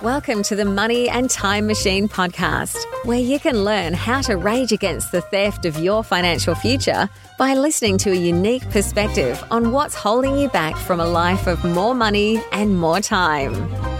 Welcome to the Money and Time Machine podcast, where you can learn how to rage against the theft of your financial future by listening to a unique perspective on what's holding you back from a life of more money and more time.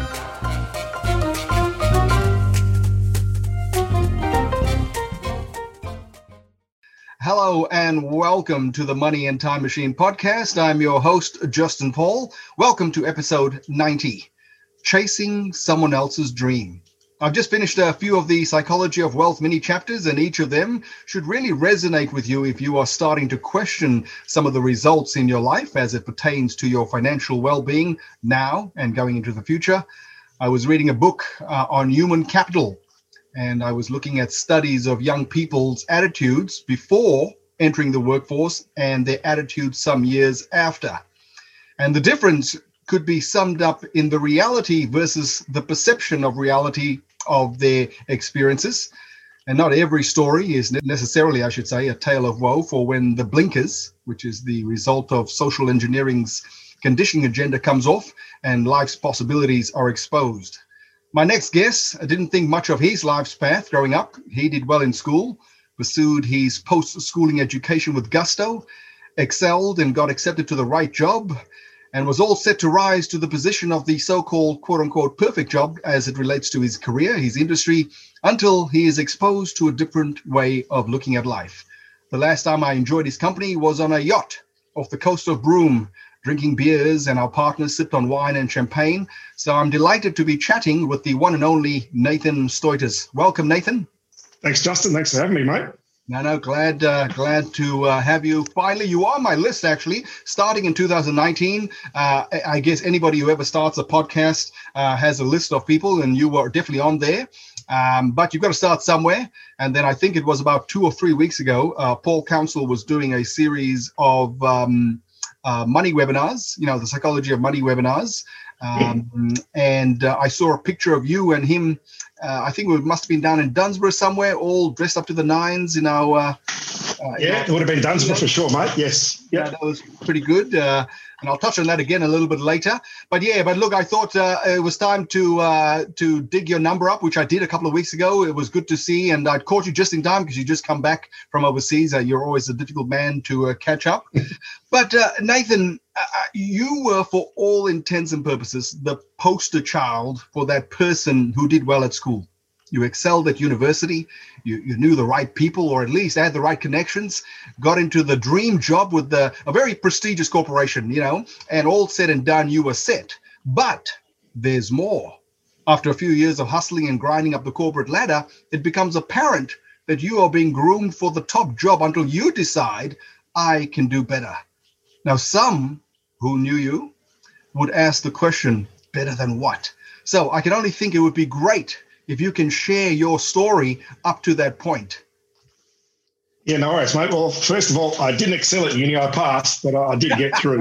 Hello and welcome to the Money and Time Machine podcast. I'm your host, Justin Paul. Welcome to episode 90, Chasing Someone Else's Dream. I've just finished a few of the Psychology of Wealth mini chapters, and each of them should really resonate with you if you are starting to question some of the results in your life as it pertains to your financial well-being now and going into the future. I was reading a book on human capital, and I was looking at studies of young people's attitudes before entering the workforce and their attitudes some years after. And the difference could be summed up in the reality versus the perception of reality of their experiences. And not every story is necessarily, I should say, a tale of woe, for when the blinkers, which is the result of social engineering's conditioning agenda, comes off and life's possibilities are exposed. My next guest, I didn't think much of his life's path growing up. He did well in school, pursued his post-schooling education with gusto, excelled and got accepted to the right job, and was all set to rise to the position of the so-called quote-unquote perfect job as it relates to his career, his industry, until he is exposed to a different way of looking at life. The last time I enjoyed his company was on a yacht off the coast of Broome, drinking beers, and our partners sipped on wine and champagne. So I'm delighted to be chatting with the one and only Nathan Stoitis. Welcome, Nathan. Thanks, Justin. Thanks for having me, mate. No, glad to have you. Finally, you are on my list, actually, starting in 2019. I guess anybody who ever starts a podcast has a list of people, and you were definitely on there. But you've got to start somewhere. And then I think it was about 2 or 3 weeks ago, Paul Council was doing a series of money webinars, the psychology of money webinars. And I saw a picture of you and him. I think it must have been down in Dunsborough somewhere, all dressed up to the nines. It would have been Dunsborough for sure, mate. Yes. Yeah, that was pretty good. And I'll touch on that again a little bit later. But look, I thought it was time to dig your number up, which I did a couple of weeks ago. It was good to see, and I'd caught you just in time because you just come back from overseas. You're always a difficult man to catch up. But Nathan, you were, for all intents and purposes, the poster child for that person who did well at school. You excelled at university, you knew the right people, or at least had the right connections, got into the dream job with a very prestigious corporation, and all said and done, you were set. But there's more. After a few years of hustling and grinding up the corporate ladder, it becomes apparent that you are being groomed for the top job until you decide, I can do better. Now, some who knew you would ask the question, better than what? So I can only think it would be great if you can share your story up to that point. Yeah, no worries, mate. Well, first of all, I didn't excel at uni. I passed, but I did get through.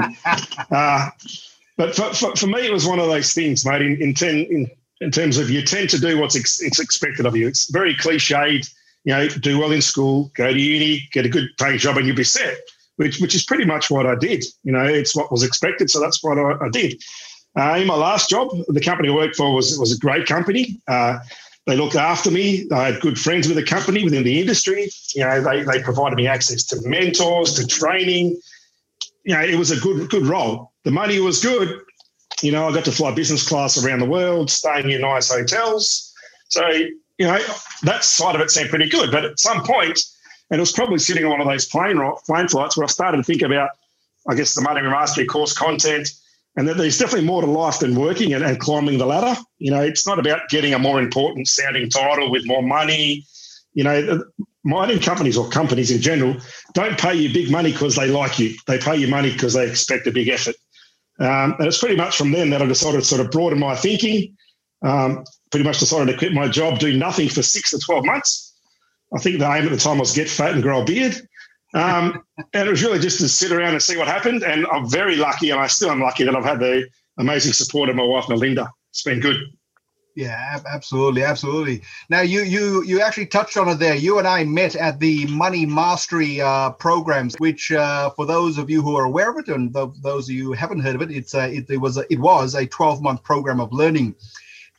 But for me, it was one of those things, mate, in terms of you tend to do what's expected of you. It's very cliched, do well in school, go to uni, get a good paying job, and you'll be set, which is pretty much what I did. It's what was expected, so that's what I did. In my last job, the company I worked for was a great company. They looked after me. I had good friends with the company, within the industry. They provided me access to mentors, to training. It was a good role. The money was good. I got to fly business class around the world, staying in nice hotels. So, that side of it seemed pretty good. But at some point, and it was probably sitting on one of those plane flights where I started to think about, I guess, the Money Mastery course content, and that there's definitely more to life than working and climbing the ladder. It's not about getting a more important sounding title with more money. Mining companies, or companies in general, don't pay you big money because they like you. They pay you money because they expect a big effort. And it's pretty much from then that I decided to sort of broaden my thinking, pretty much decided to quit my job, do nothing for 6 to 12 months. I think the aim at the time was get fat and grow a beard. And it was really just to sit around and see what happened. And I'm very lucky, and I still am lucky, that I've had the amazing support of my wife, Melinda. It's been good. Yeah, absolutely. Now, you actually touched on it there. You and I met at the Money Mastery programs, which for those of you who are aware of it, and those of you who haven't heard of it, it was a 12-month program of learning.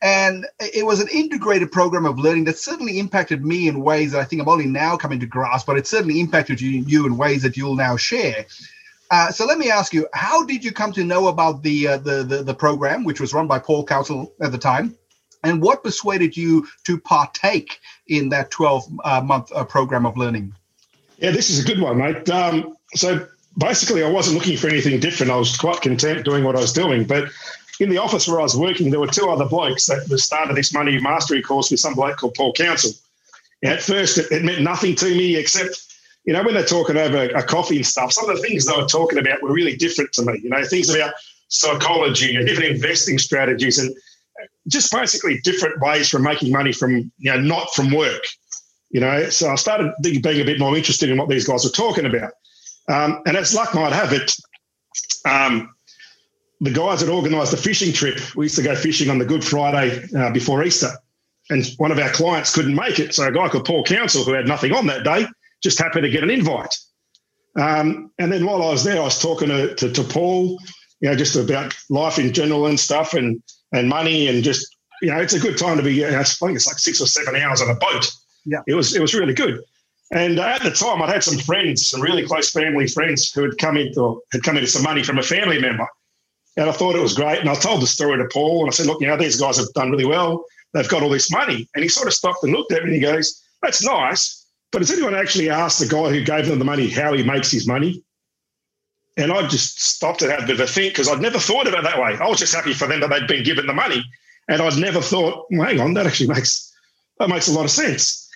And it was an integrated program of learning that certainly impacted me in ways that I think I'm only now coming to grasp, but it certainly impacted you in ways that you'll now share. So let me ask you, how did you come to know about the program, which was run by Paul Council at the time? And what persuaded you to partake in that 12-month program of learning? Yeah, this is a good one, mate. So basically, I wasn't looking for anything different. I was quite content doing what I was doing. But in the office where I was working, there were two other blokes that started this money mastery course with some bloke called Paul Council. At first, it meant nothing to me except, when they're talking over a coffee and stuff, some of the things they were talking about were really different to me. Things about psychology and different investing strategies and just basically different ways from making money from, not from work. So I started being a bit more interested in what these guys were talking about. And as luck might have it, the guys had organised a fishing trip. We used to go fishing on the Good Friday before Easter. And one of our clients couldn't make it. So a guy called Paul Council, who had nothing on that day, just happened to get an invite. And then while I was there, I was talking to Paul, just about life in general and stuff and money and just, it's a good time to be, I think it's like 6 or 7 hours on a boat. Yeah, it was really good. And at the time, I'd had some friends, some really close family friends who had come into some money from a family member. And I thought it was great. And I told the story to Paul and I said, look, these guys have done really well. They've got all this money. And he sort of stopped and looked at me and he goes, that's nice. But has anyone actually asked the guy who gave them the money how he makes his money? And I just stopped and had a bit of a think because I'd never thought of it that way. I was just happy for them that they'd been given the money. And I'd never thought, well, hang on, that makes a lot of sense.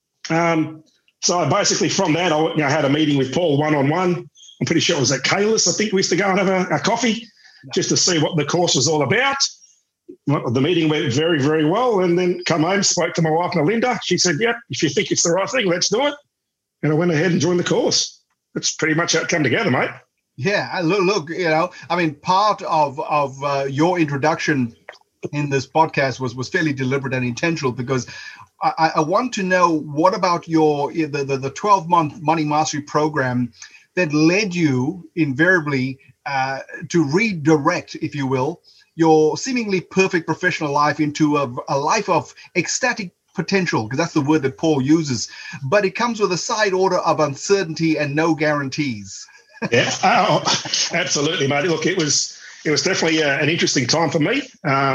So I basically from that, I had a meeting with Paul one-on-one. I'm pretty sure it was at Kalis. I think we used to go and have a coffee just to see what the course was all about. The meeting went very, very well. And then come home, spoke to my wife, Melinda. She said, yep, if you think it's the right thing, let's do it. And I went ahead and joined the course. That's pretty much how it came together, mate. Yeah, look, part of your introduction in this podcast was fairly deliberate and intentional because I want to know what about the 12-month Money Mastery program that led you invariably to redirect, if you will, your seemingly perfect professional life into a life of ecstatic potential, because that's the word that Paul uses, but it comes with a side order of uncertainty and no guarantees. Yeah, absolutely, mate. Look, it was definitely an interesting time for me.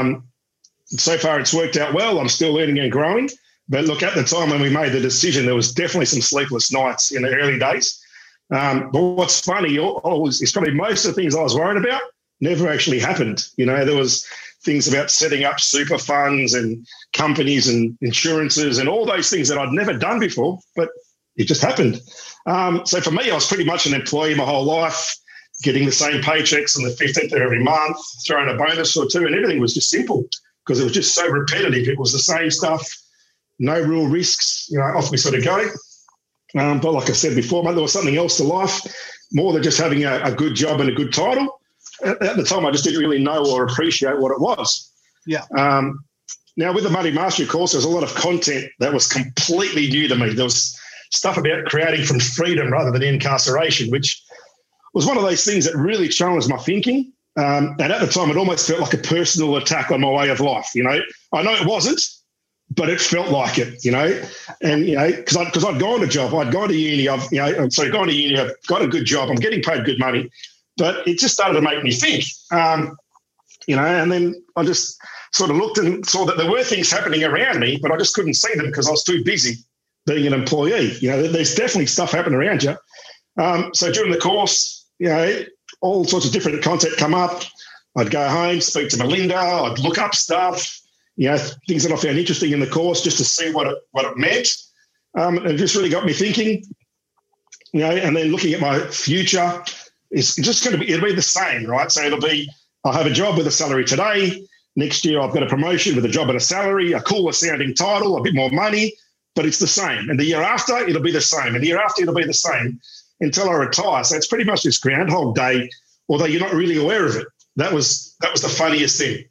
So far, it's worked out well. I'm still learning and growing. But look, at the time when we made the decision, there was definitely some sleepless nights in the early days. But what's funny is probably most of the things I was worried about never actually happened. There was things about setting up super funds and companies and insurances and all those things that I'd never done before, but it just happened. So for me, I was pretty much an employee my whole life, getting the same paychecks on the 15th of every month, throwing a bonus or two, and everything was just simple because it was just so repetitive. It was the same stuff, no real risks, off we sort of go. But like I said before, mate, there was something else to life, more than just having a good job and a good title. At the time, I just didn't really know or appreciate what it was. Yeah. Now, with the Money Mastery course, there's a lot of content that was completely new to me. There was stuff about creating from freedom rather than incarceration, which was one of those things that really challenged my thinking. And at the time, it almost felt like a personal attack on my way of life. I know it wasn't, but it felt like it, and, because I'd gone to job, I'd gone to uni, I've got a good job, I'm getting paid good money, but it just started to make me think, and then I just sort of looked and saw that there were things happening around me, but I just couldn't see them because I was too busy being an employee. There's definitely stuff happening around you. So during the course, all sorts of different content come up. I'd go home, speak to Melinda, I'd look up stuff, things that I found interesting in the course just to see what it meant. It just really got me thinking, and then looking at my future, it's just it'll be the same, right? So I'll have a job with a salary today. Next year, I've got a promotion with a job and a salary, a cooler sounding title, a bit more money, but it's the same. And the year after, it'll be the same. And the year after, it'll be the same until I retire. So it's pretty much this Groundhog Day, although you're not really aware of it. That was the funniest thing.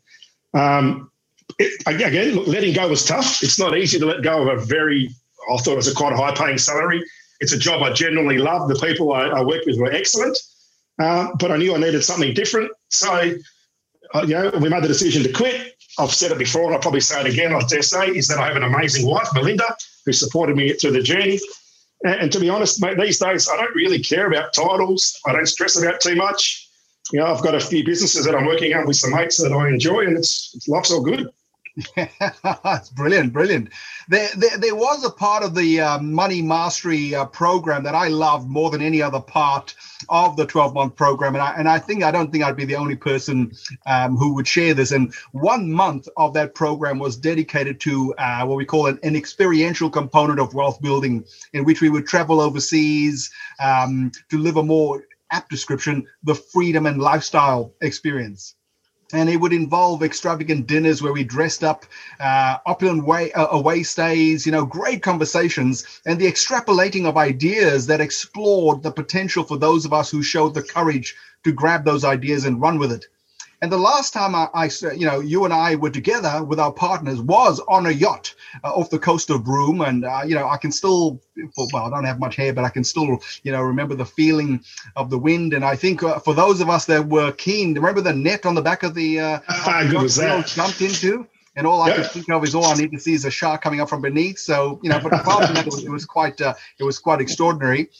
Again, letting go was tough. It's not easy to let go of I thought it was quite a high-paying salary. It's a job I genuinely love. The people I worked with were excellent, but I knew I needed something different. So we made the decision to quit. I've said it before, and I'll probably say it again, I dare say, is that I have an amazing wife, Melinda, who supported me through the journey. And to be honest, mate, these days I don't really care about titles. I don't stress about too much. I've got a few businesses that I'm working on with some mates that I enjoy, and life's all good. That's brilliant. There was a part of the Money Mastery program that I loved more than any other part of the 12-month program, and I don't think I'd be the only person who would share this. And 1 month of that program was dedicated to what we call an experiential component of wealth building, in which we would travel overseas to live a more apt description, the freedom and lifestyle experience. And it would involve extravagant dinners where we dressed up, opulent away stays, great conversations, and the extrapolating of ideas that explored the potential for those of us who showed the courage to grab those ideas and run with it. And the last time you and I were together with our partners was on a yacht off the coast of Broome. And, I can still, I don't have much hair, but I can still, remember the feeling of the wind. And I think for those of us that were keen, remember the net on the back of the how good was that? Jumped into? And all I could think of is all I need to see is a shark coming up from beneath. So, but apart from that, it was quite extraordinary.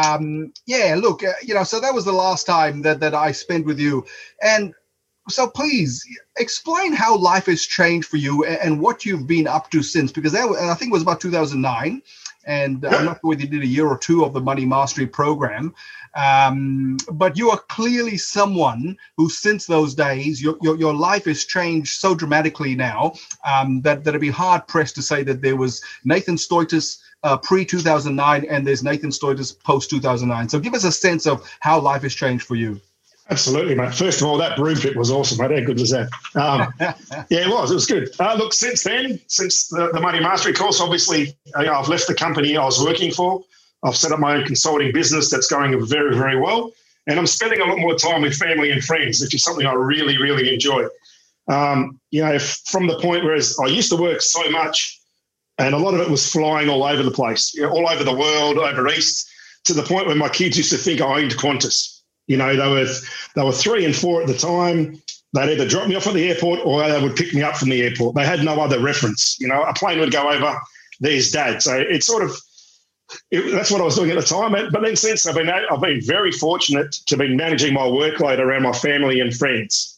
So that was the last time that I spent with you. And so please explain how life has changed for you and what you've been up to since, because I think it was about 2009. And I'm not sure whether you did a year or two of the Money Mastery program. But you are clearly someone who, since those days, your life has changed so dramatically now that it'd be hard pressed to say that there was Nathan Stoitis pre-2009 and there's Nathan Stoitis post-2009. So give us a sense of how life has changed for you. Absolutely, mate. First of all, that broom trip was awesome, mate. How good was that? It was good. Look, since then, since the Money Mastery course, obviously, I've left the company I was working for. I've set up my own consulting business that's going very, very well. And I'm spending a lot more time with family and friends, which is something I really, really enjoy. From the point where I used to work so much, and a lot of it was flying all over the place, all over the world, over East, to the point where my kids used to think I owned Qantas. They were 3 and 4 at the time. They'd either drop me off at the airport or they would pick me up from the airport. They had no other reference. A plane would go over, there's Dad. So it's that's what I was doing at the time. But then since I've been very fortunate to be managing my workload around my family and friends,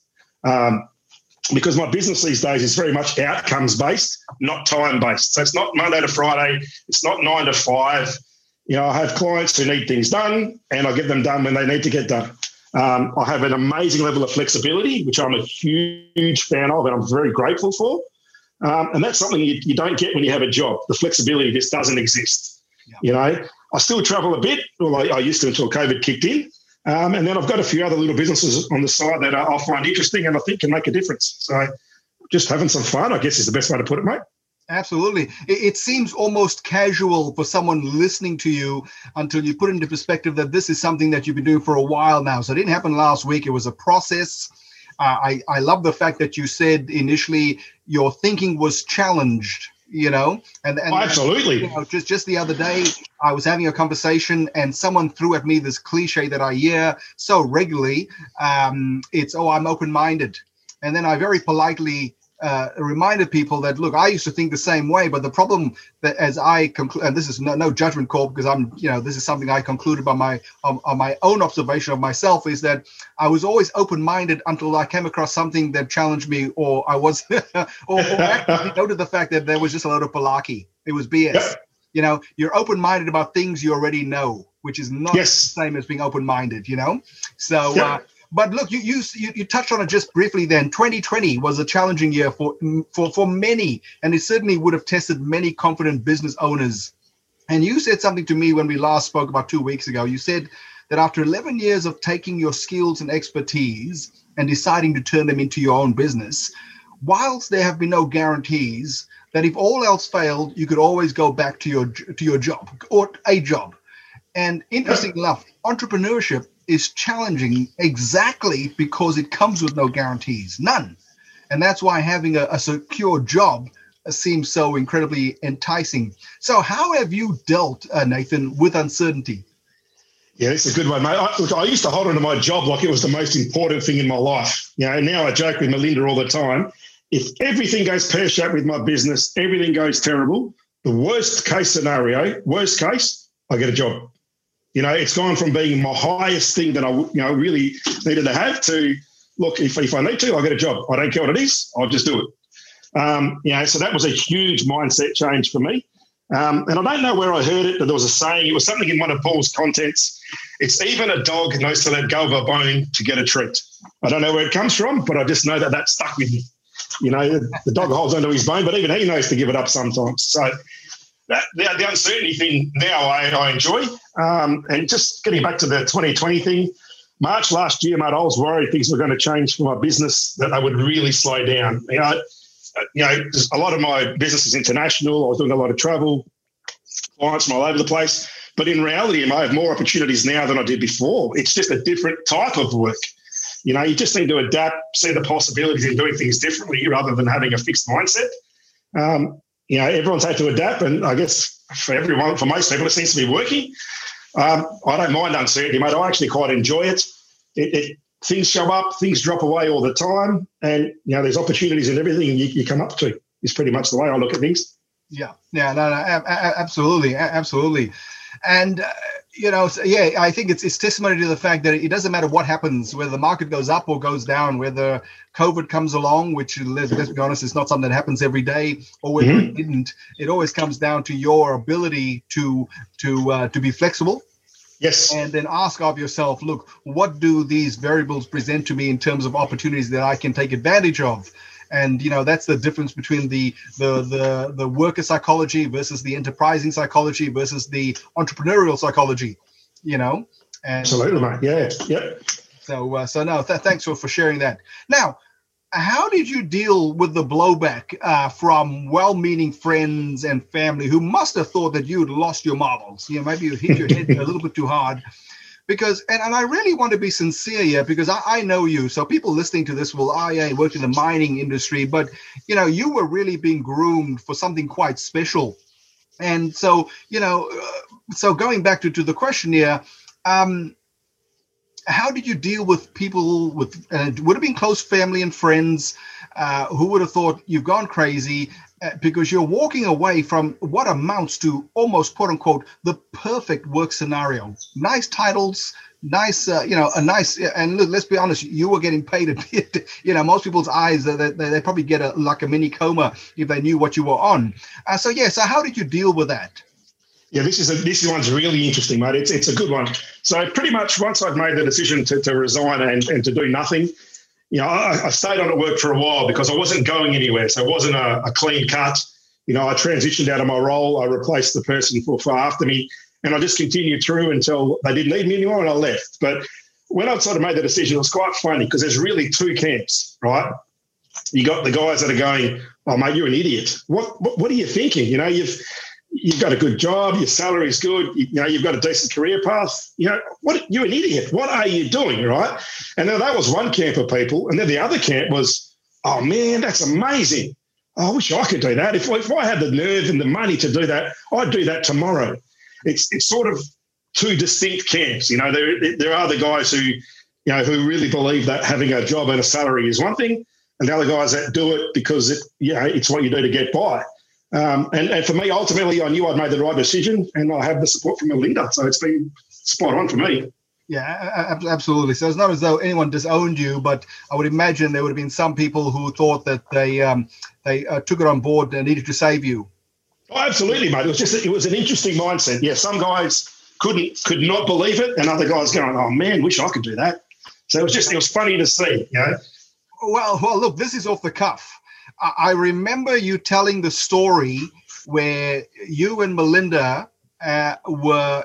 because my business these days is very much outcomes based, not time based. So it's not Monday to Friday. It's not 9 to 5. I have clients who need things done, and I get them done when they need to get done. I have an amazing level of flexibility, which I'm a huge fan of, and I'm very grateful for. And that's something you don't get when you have a job. The flexibility just doesn't exist. Yeah. I still travel a bit. Well, I used to until COVID kicked in. And then I've got a few other little businesses on the side that I find interesting and I think can make a difference. So just having some fun, I guess, is the best way to put it, mate. Absolutely. It seems almost casual for someone listening to you until you put into perspective that this is something that you've been doing for a while now. So it didn't happen last week. It was a process. I love the fact that you said initially your thinking was challenged, and absolutely. Just the other day, I was having a conversation and someone threw at me this cliche that I hear so regularly. It's, I'm open-minded. And then I very politely reminded people that, look, I used to think the same way, but the problem that as I conclude, and this is no judgment call because this is something I concluded by my own observation of myself, is that I was always open-minded until I came across something that challenged me, or I was, or actually noted the fact that there was just a load of malarkey. It was BS. Yep. You're open-minded about things you already know, which is not the same as being open-minded. So. Yep. But look, you touched on it just briefly then. 2020 was a challenging year for many, and it certainly would have tested many confident business owners. And you said something to me when we last spoke about 2 weeks ago. You said that after 11 years of taking your skills and expertise and deciding to turn them into your own business, whilst there have been no guarantees, that if all else failed, you could always go back to your job or a job. And interesting enough, entrepreneurship is challenging exactly because it comes with no guarantees, none. And that's why having a secure job seems so incredibly enticing. So how have you dealt, Nathan, with uncertainty? Yeah, it's a good one, mate. I used to hold on to my job like it was the most important thing in my life. You know, now I joke with Melinda all the time. If everything goes pear-shaped with my business, everything goes terrible, the worst case scenario, I get a job. You know, it's gone from being my highest thing that I really needed to have to, look, if I need to, I'll get a job. I don't care what it is, I'll just do it. So that was a huge mindset change for me. And I don't know where I heard it, but there was a saying, it was something in one of Paul's contents. It's even a dog knows to let go of a bone to get a treat. I don't know where it comes from, but I just know that stuck with me. You know, the dog holds onto his bone, but even he knows to give it up sometimes. So the uncertainty thing now I enjoy. And just getting back to the 2020 thing, March last year, mate, I was worried things were going to change for my business, that they would really slow down. A lot of my business is international. I was doing a lot of travel, clients from all over the place. But in reality, I have more opportunities now than I did before. It's just a different type of work. You know, you just need to adapt, see the possibilities in doing things differently rather than having a fixed mindset. Everyone's had to adapt, and I guess for most people, it seems to be working. I don't mind uncertainty, mate. I actually quite enjoy it. Things show up, things drop away all the time, and there's opportunities in everything you come up to. Is pretty much the way I look at things. Yeah, absolutely. And I think it's testimony to the fact that it doesn't matter what happens, whether the market goes up or goes down, whether COVID comes along, which let's be honest, it's not something that happens every day, or whether it didn't. It always comes down to your ability to be flexible. Yes. And then ask of yourself, look, what do these variables present to me in terms of opportunities that I can take advantage of? And, that's the difference between the worker psychology versus the enterprising psychology versus the entrepreneurial psychology, And, absolutely, mate. Yeah. Yep. Thanks for sharing that. Now, how did you deal with the blowback from well-meaning friends and family who must have thought that you'd lost your marbles? Maybe you hit your head a little bit too hard. Because, and I really want to be sincere here, because I know you. So people listening to this will, he worked in the mining industry, but, you were really being groomed for something quite special. And so, so going back to the question here, how did you deal with people with would have been close family and friends who would have thought you've gone crazy because you're walking away from what amounts to almost, quote unquote, the perfect work scenario? Nice titles, nice, a nice, and let's be honest, you were getting paid a bit. Most people's eyes, they probably get a mini coma if they knew what you were on. So how did you deal with that? Yeah, this one's really interesting, mate. It's a good one. So pretty much once I've made the decision to resign and to do nothing, I stayed on at work for a while because I wasn't going anywhere. So it wasn't a clean cut. I transitioned out of my role. I replaced the person for after me, and I just continued through until they didn't need me anymore and I left. But when I sort of made the decision, it was quite funny because there's really two camps, right? You got the guys that are going, "Oh, mate, you're an idiot. What are you thinking? You've got a good job, your salary's good, you've got a decent career path. You're an idiot. What are you doing, right?" And then that was one camp of people. And then the other camp was, "Oh, man, that's amazing. I wish I could do that. If I had the nerve and the money to do that, I'd do that tomorrow." It's sort of two distinct camps. There are the guys who really believe that having a job and a salary is one thing, and the other guys that do it because it's what you do to get by. And for me, ultimately, I knew I'd made the right decision, and I have the support from Melinda. So it's been spot on for me. Yeah, absolutely. So it's not as though anyone disowned you, but I would imagine there would have been some people who thought that they took it on board and needed to save you. Oh, absolutely, mate. It was an interesting mindset. Yeah, some guys could not believe it, and other guys going, "Oh man, wish I could do that." So it was funny to see. Well, look, this is off the cuff. I remember you telling the story where you and Melinda were,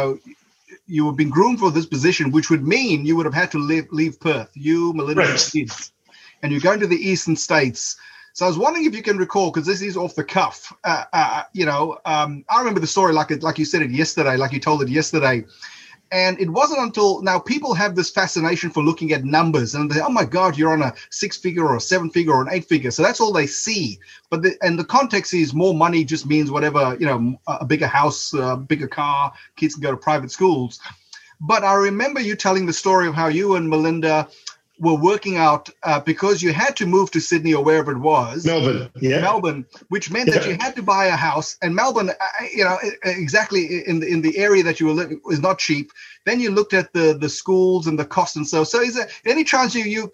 you were being groomed for this position, which would mean you would have had to leave Perth, you, Melinda, and the kids, and you're going to the eastern states. So I was wondering if you can recall, because this is off the cuff. I remember the story like you said it yesterday, like you told it yesterday. And it wasn't until now people have this fascination for looking at numbers and they say, "Oh my God, you're on a 6-figure or a 7-figure or an 8-figure." So that's all they see. But the context is more money just means whatever, a bigger house, a bigger car, kids can go to private schools. But I remember you telling the story of how you and Melinda were working out because you had to move to Sydney or wherever it was. Melbourne, which meant that you had to buy a house. And Melbourne, exactly in the area that you were living was not cheap. Then you looked at the schools and the cost and so is there any chance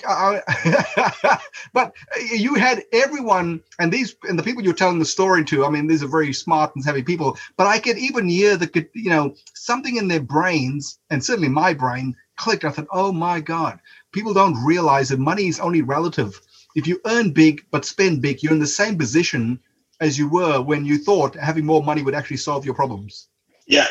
but you had everyone and the people you're telling the story to, I mean, these are very smart and savvy people, but I could even hear something in their brains, and certainly my brain clicked. I thought, oh my God, people don't realize that money is only relative. If you earn big but spend big, you're in the same position as you were when you thought having more money would actually solve your problems. Yeah.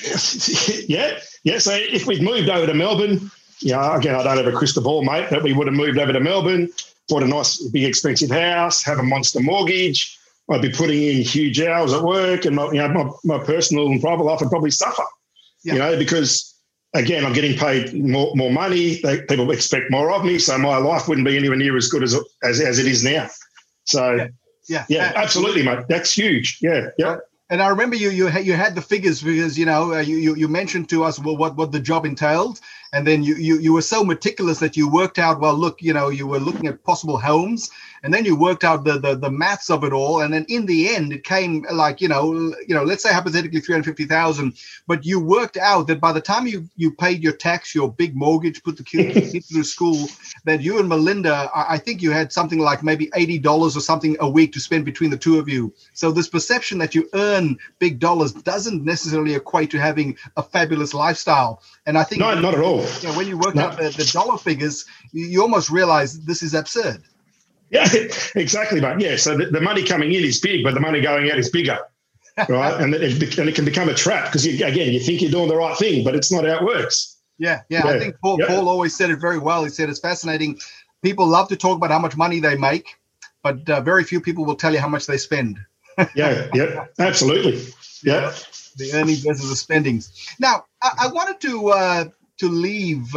So if we'd moved over to Melbourne, again, I don't have a crystal ball, mate, but we would have moved over to Melbourne, bought a nice, big, expensive house, have a monster mortgage. I'd be putting in huge hours at work, and my personal and private life would probably suffer, because, again, I'm getting paid more money. People expect more of me, so my life wouldn't be anywhere near as good as it is now. So, yeah, absolutely, mate. That's huge. Yeah. And I remember you had the figures because you mentioned to us what the job entailed, and then you were so meticulous that you worked out, well, look, you were looking at possible homes, and then you worked out the maths of it all, and then in the end it came like let's say hypothetically 350,000, but you worked out that by the time you paid your tax, your big mortgage, put the kids through school, that you and Melinda, I think you had something like maybe $80 or something a week to spend between the two of you. So this perception that you earn big dollars doesn't necessarily equate to having a fabulous lifestyle. And I think not at all. When you work out the dollar figures, you almost realize this is absurd. Yeah, exactly, mate. Yeah, so the money coming in is big, but the money going out is bigger, right? and it can become a trap because, again, you think you're doing the right thing, but it's not how it works. Yeah. I think Paul always said it very well. He said it's fascinating. People love to talk about how much money they make, but very few people will tell you how much they spend. Yeah, absolutely. Yeah. The earnings versus the spendings. Now, I wanted to leave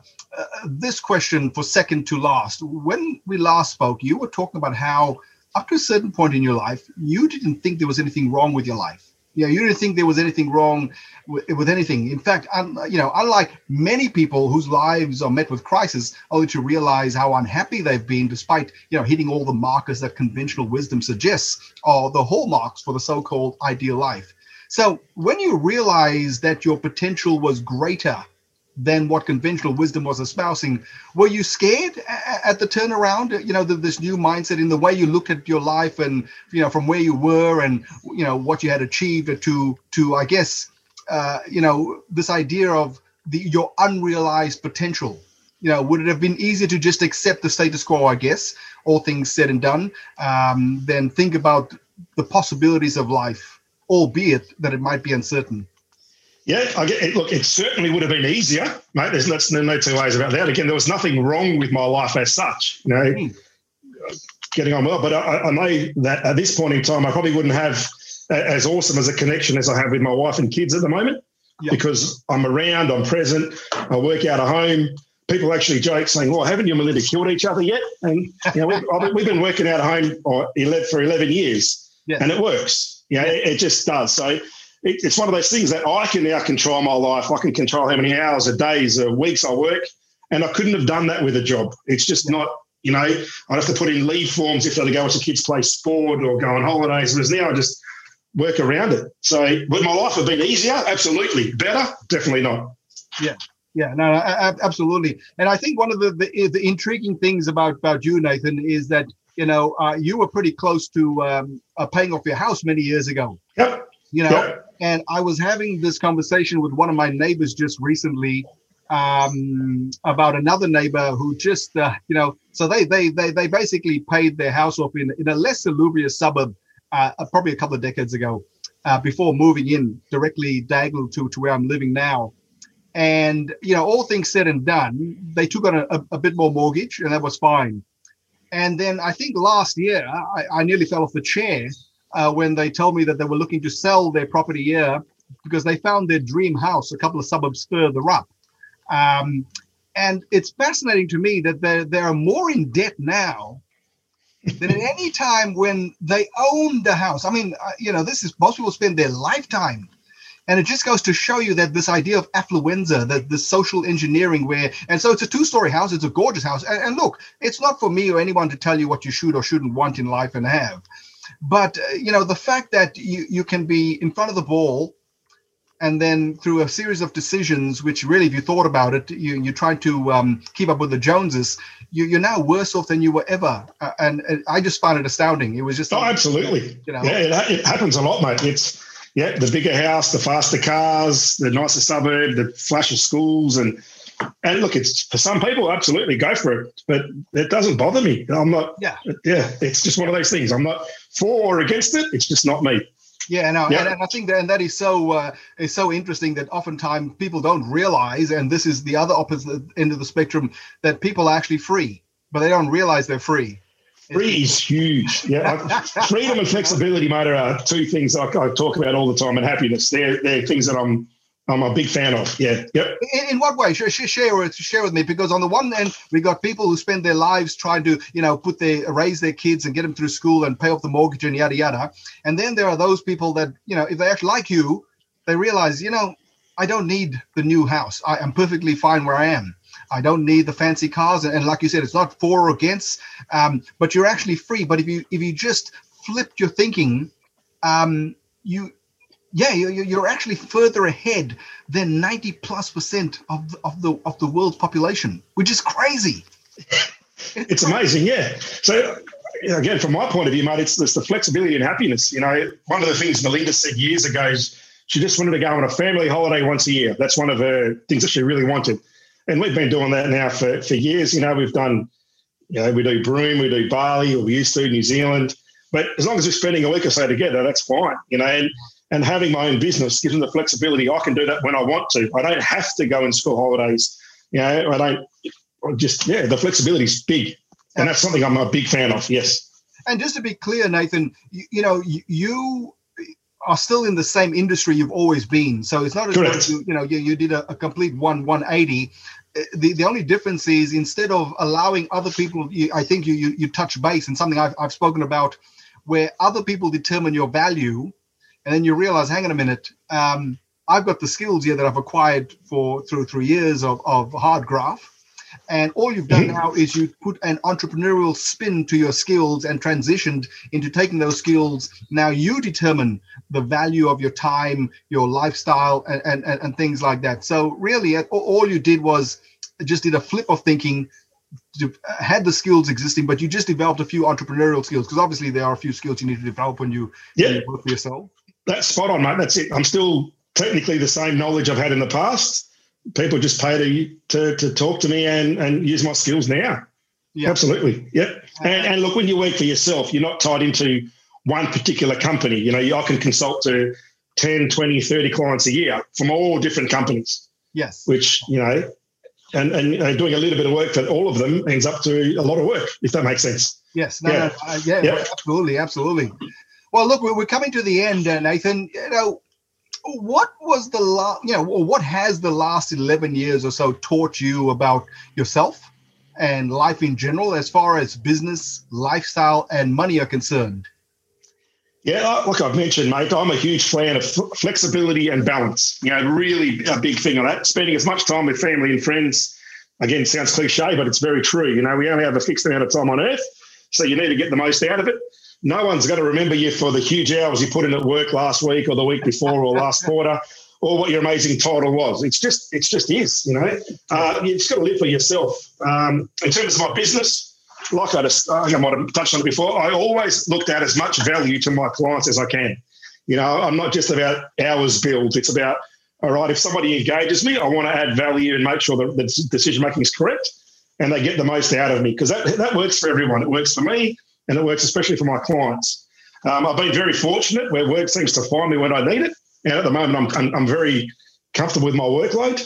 this question for second to last. When we last spoke, you were talking about how up to a certain point in your life, you didn't think there was anything wrong with your life. You didn't think there was anything wrong with anything. In fact, unlike many people whose lives are met with crisis, only to realize how unhappy they've been despite, hitting all the markers that conventional wisdom suggests are the hallmarks for the so-called ideal life. So when you realize that your potential was greater than what conventional wisdom was espousing, were you scared at the turnaround, this new mindset in the way you looked at your life and, from where you were and, what you had achieved to I guess, this idea of your unrealized potential? Would it have been easier to just accept the status quo, I guess, all things said and done, than think about the possibilities of life, albeit that it might be uncertain? Yeah, look, it certainly would have been easier, mate. There's no two ways about that. Again, there was nothing wrong with my life as such, getting on well. But I know that at this point in time, I probably wouldn't have as awesome as a connection as I have with my wife and kids at the moment because I'm around, I'm present, I work out of home. People actually joke saying, well, haven't you and Melinda killed each other yet? And, we've been working out of home for 11 years and it works. It just does. So it's one of those things that I can now control my life. I can control how many hours, days, weeks I work, and I couldn't have done that with a job. It's just not, I'd have to put in leave forms if they go watch the kids play sport or go on holidays, whereas now I just work around it. So would my life have been easier? Absolutely. Better? Definitely not. Yeah, no, absolutely. And I think one of the intriguing things about you, Nathan, is that, you were pretty close to paying off your house many years ago. Yep. And I was having this conversation with one of my neighbors just recently about another neighbor who just, so they basically paid their house off in a less salubrious suburb probably a couple of decades ago before moving in directly diagonal to where I'm living now. And, all things said and done, they took on a bit more mortgage and that was fine. And then I think last year I nearly fell off the chair when they told me that they were looking to sell their property here because they found their dream house a couple of suburbs further up. And it's fascinating to me that they are more in debt now than at any time when they owned the house. I mean, this is most people spend their lifetime, And it just goes to show you that this idea of affluenza, that the social engineering and so it's a 2-story house, it's a gorgeous house. And look, it's not for me or anyone to tell you what you should or shouldn't want in life and have. But, the fact that you can be in front of the ball and then through a series of decisions, which really, if you thought about it, you tried to keep up with the Joneses, you're now worse off than you were ever. And I just find it astounding. It was just... Oh, absolutely. Yeah, it happens a lot, mate. It's... Yeah, the bigger house, the faster cars, the nicer suburb, the flashy schools. And look, it's for some people, absolutely go for it. But it doesn't bother me. I'm not, it's just one of those things. I'm not for or against it. It's just not me. Yeah, no, yeah. And I think that is so interesting that oftentimes people don't realize, and this is the other opposite end of the spectrum, that people are actually free, but they don't realize they're free. Free is huge. Yeah, freedom and flexibility, mate, are two things I talk about all the time. And happiness, they're things that I'm a big fan of. Yeah, yep. In what way? Share with me, because on the one hand, we got people who spend their lives trying to, raise their kids and get them through school and pay off the mortgage and yada yada. And then there are those people that, if they actually like you, they realize, I don't need the new house. I am perfectly fine where I am. I don't need the fancy cars, and like you said, it's not for or against, but you're actually free. But if you just flipped your thinking, you're actually further ahead than 90+% of the world's population, which is crazy. It's amazing, yeah. So again, from my point of view, mate, it's the flexibility and happiness. One of the things Melinda said years ago is she just wanted to go on a family holiday once a year. That's one of her things that she really wanted. And we've been doing that now for years. We've done, we do Broome, we do Bali, or we used to New Zealand. But as long as we're spending a week or so together, that's fine, and having my own business gives me the flexibility. I can do that when I want to. I don't have to go in school holidays. The flexibility is big. And that's something I'm a big fan of, yes. And just to be clear, Nathan, you are still in the same industry you've always been. So it's not as though you did a complete 180. The only difference is instead of allowing other people, I think you touch base and something I've spoken about, where other people determine your value, and then you realize, hang on a minute, I've got the skills here that I've acquired through 3 years of hard graph. And all you've done now is you put an entrepreneurial spin to your skills and transitioned into taking those skills. Now you determine the value of your time, your lifestyle, and things like that. So really, all you did was just did a flip of thinking, had the skills existing, but you just developed a few entrepreneurial skills, because obviously there are a few skills you need to develop when you work for yourself. That's spot on, mate. That's it. I'm still technically the same knowledge I've had in the past. People just pay to talk to me and use my skills now. Yeah. Absolutely. Yep. And look, when you work for yourself, you're not tied into one particular company. I can consult to 10, 20, 30 clients a year from all different companies. Yes. Which, and doing a little bit of work for all of them ends up to a lot of work, if that makes sense. Yes. Absolutely. Absolutely. Well, look, we're coming to the end, Nathan. What was what has the last 11 years or so taught you about yourself and life in general, as far as business, lifestyle, and money are concerned? Yeah, look, I've mentioned, mate, I'm a huge fan of flexibility and balance. Really a big thing of that. Spending as much time with family and friends, again, sounds cliche, but it's very true. We only have a fixed amount of time on earth, so you need to get the most out of it. No one's going to remember you for the huge hours you put in at work last week or the week before or last quarter, or what your amazing title was. It just is, you just got to live for yourself. In terms of my business, like I might have touched on it before, I always looked at as much value to my clients as I can. I'm not just about hours billed. It's about, all right, if somebody engages me, I want to add value and make sure that the decision-making is correct and they get the most out of me, because that works for everyone. It works for me. And it works especially for my clients. I've been very fortunate where work seems to find me when I need it. And at the moment, I'm very comfortable with my workload.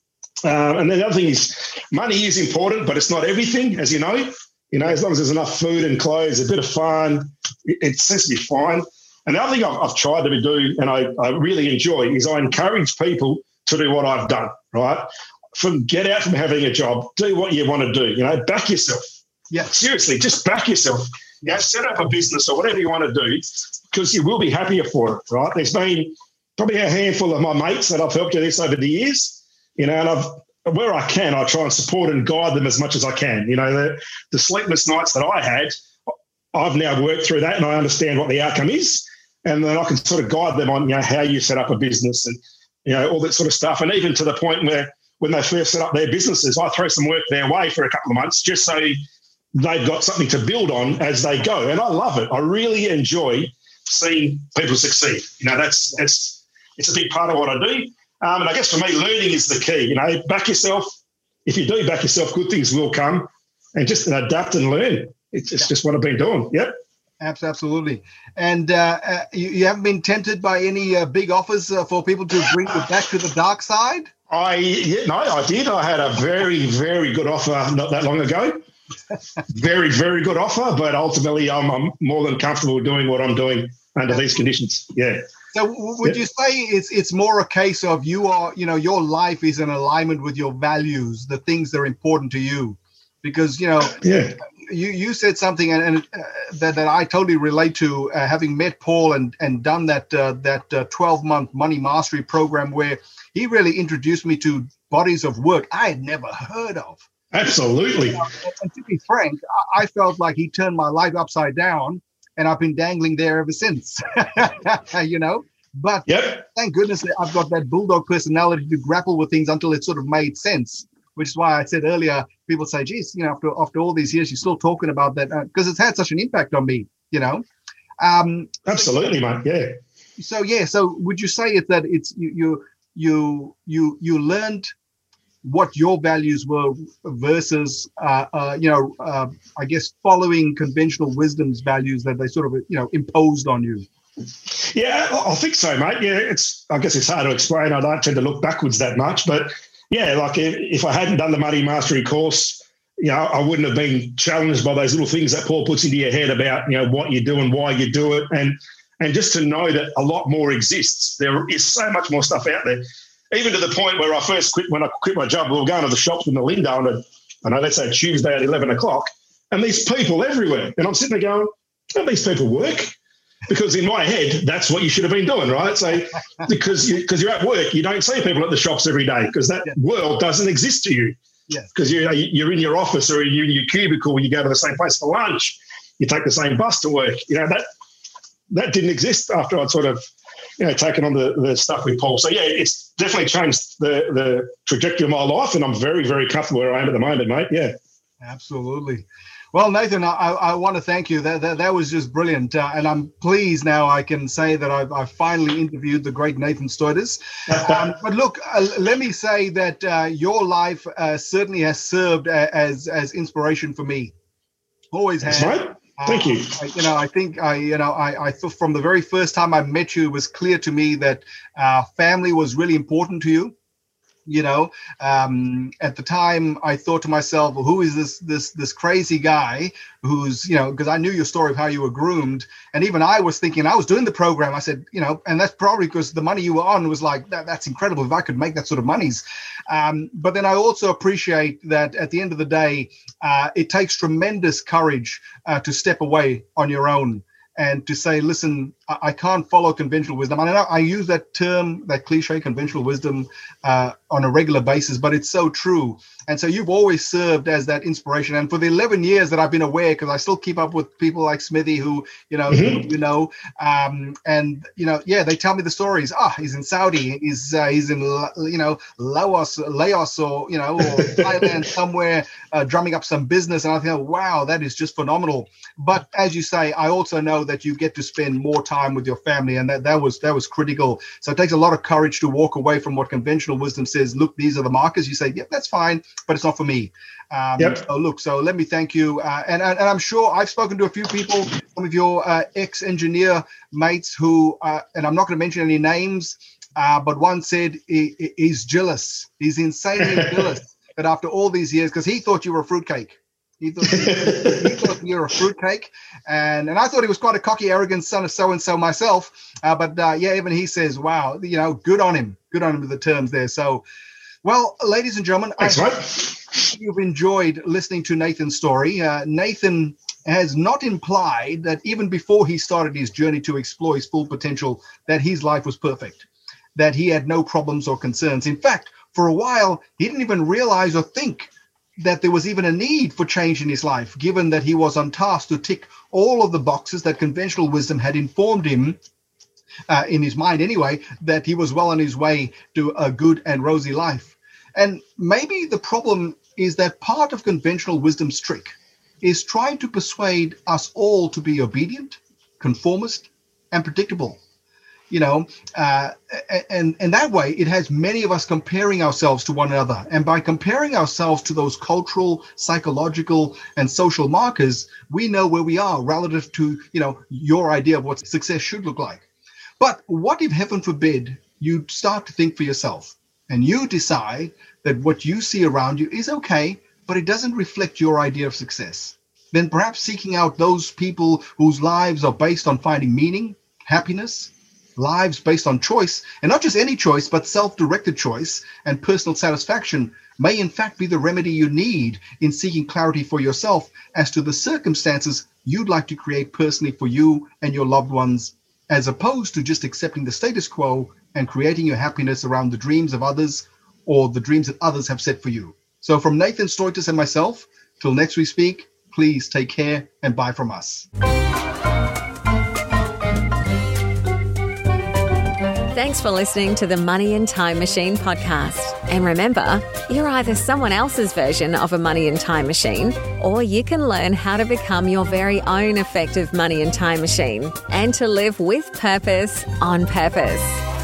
And then the other thing is, money is important, but it's not everything, as you know. As long as there's enough food and clothes, a bit of fun, it seems to be fine. And the other thing I've tried to do, and I really enjoy, is I encourage people to do what I've done, right? Get out from having a job, do what you want to do, back yourself. Yeah, seriously, just back yourself. Set up a business or whatever you want to do, because you will be happier for it, right? There's been probably a handful of my mates that I've helped do this over the years, and where I can, I try and support and guide them as much as I can. The sleepless nights that I had, I've now worked through that and I understand what the outcome is. And then I can sort of guide them on, how you set up a business and, all that sort of stuff. And even to the point where when they first set up their businesses, I throw some work their way for a couple of months just so they've got something to build on as they go. And I love it. I really enjoy seeing people succeed. It's a big part of what I do. And I guess for me, learning is the key. Back yourself. If you do back yourself, good things will come, and just adapt and learn. It's just what I've been doing. Yep. Absolutely. And you haven't been tempted by any big offers for people to bring you back to the dark side? I did. I had a very, very good offer not that long ago. Very, very good offer, but ultimately I'm more than comfortable doing what I'm doing under these conditions. Yeah. So would you say it's more a case of your life is in alignment with your values, the things that are important to you? Because, you said something and that I totally relate to, having met Paul and done that 12-month money mastery program where he really introduced me to bodies of work I had never heard of. Absolutely. And to be frank, I felt like he turned my life upside down, and I've been dangling there ever since, But thank goodness that I've got that bulldog personality to grapple with things until it sort of made sense, which is why I said earlier, people say, geez, after all these years, you're still talking about that because it's had such an impact on me, Absolutely, mate. Yeah. So would you say that it's you learned what your values were versus, I guess, following conventional wisdom's values that they sort of, imposed on you? Yeah, I think so, mate. Yeah, I guess it's hard to explain. I don't tend to look backwards that much, but yeah, like if I hadn't done the Money Mastery course, I wouldn't have been challenged by those little things that Paul puts into your head about, what you do and why you do it. And just to know that a lot more exists. There is so much more stuff out there. Even to the point where when I quit my job, we were going to the shops in the Lindo on let's say Tuesday at 11 o'clock, and these people everywhere. And I'm sitting there going, don't these people work? Because in my head, that's what you should have been doing, right? So because you're at work, you don't see people at the shops every day because that world doesn't exist to you. Because you're in your office or you're in your cubicle, you go to the same place for lunch, you take the same bus to work. That didn't exist after I'd sort of, taken on the stuff with Paul. So, yeah, it's definitely changed the trajectory of my life, and I'm very, very comfortable where I am at the moment, mate. Yeah. Absolutely. Well, Nathan, I want to thank you. That was just brilliant. And I'm pleased now I can say that I've finally interviewed the great Nathan Stoitis. But look, let me say that your life certainly has served as inspiration for me. Always has. That's right. Thank you. I thought from the very first time I met you, it was clear to me that family was really important to you. At the time I thought to myself, well, who is this crazy guy who's, because I knew your story of how you were groomed. And even I was thinking, I was doing the program. I said, and that's probably because the money you were on was like, that's incredible. If I could make that sort of monies. But then I also appreciate that at the end of the day, it takes tremendous courage to step away on your own and to say, listen, I can't follow conventional wisdom. And I use that term, that cliche, conventional wisdom, on a regular basis, but it's so true. And so you've always served as that inspiration. And for the 11 years that I've been aware, because I still keep up with people like Smithy who, they tell me the stories. He's in Saudi, he's in, Laos, or Thailand somewhere, drumming up some business. And I think, wow, that is just phenomenal. But as you say, I also know that you get to spend more time with your family, and that was critical. So it takes a lot of courage to walk away from what conventional wisdom says. Look, these are the markers. You say, yep, that's fine, but it's not for me. So let me thank you. And I'm sure I've spoken to a few people, some of your ex-engineer mates who, and I'm not going to mention any names, but one said he's jealous. He's insanely jealous that after all these years, because he thought you were a fruitcake. He thought you were a fruitcake, and I thought he was quite a cocky, arrogant son of so-and-so myself. But even he says, wow, good on him with the terms there. So, well, ladies and gentlemen, thanks, I hope you've enjoyed listening to Nathan's story. Nathan has not implied that even before he started his journey to explore his full potential, that his life was perfect. that he had no problems or concerns. In fact, for a while, he didn't even realize or think that there was even a need for change in his life, given that he was on task to tick all of the boxes that conventional wisdom had informed him, in his mind anyway, that he was well on his way to a good and rosy life. And maybe the problem is that part of conventional wisdom's trick is trying to persuade us all to be obedient, conformist, and predictable. And that way it has many of us comparing ourselves to one another. And by comparing ourselves to those cultural, psychological, and social markers, we know where we are relative to, your idea of what success should look like. But what if, heaven forbid, you start to think for yourself and you decide that what you see around you is okay, but it doesn't reflect your idea of success? Then perhaps seeking out those people whose lives are based on finding meaning, happiness, lives based on choice, and not just any choice, but self-directed choice and personal satisfaction, may in fact be the remedy you need in seeking clarity for yourself as to the circumstances you'd like to create personally for you and your loved ones, as opposed to just accepting the status quo and creating your happiness around the dreams of others or the dreams that others have set for you. So from Nathan Stoitis and myself, till next we speak, please take care and bye from us. Thanks for listening to the Money and Time Machine podcast. And remember, you're either someone else's version of a money and time machine, or you can learn how to become your very own effective money and time machine and to live with purpose on purpose.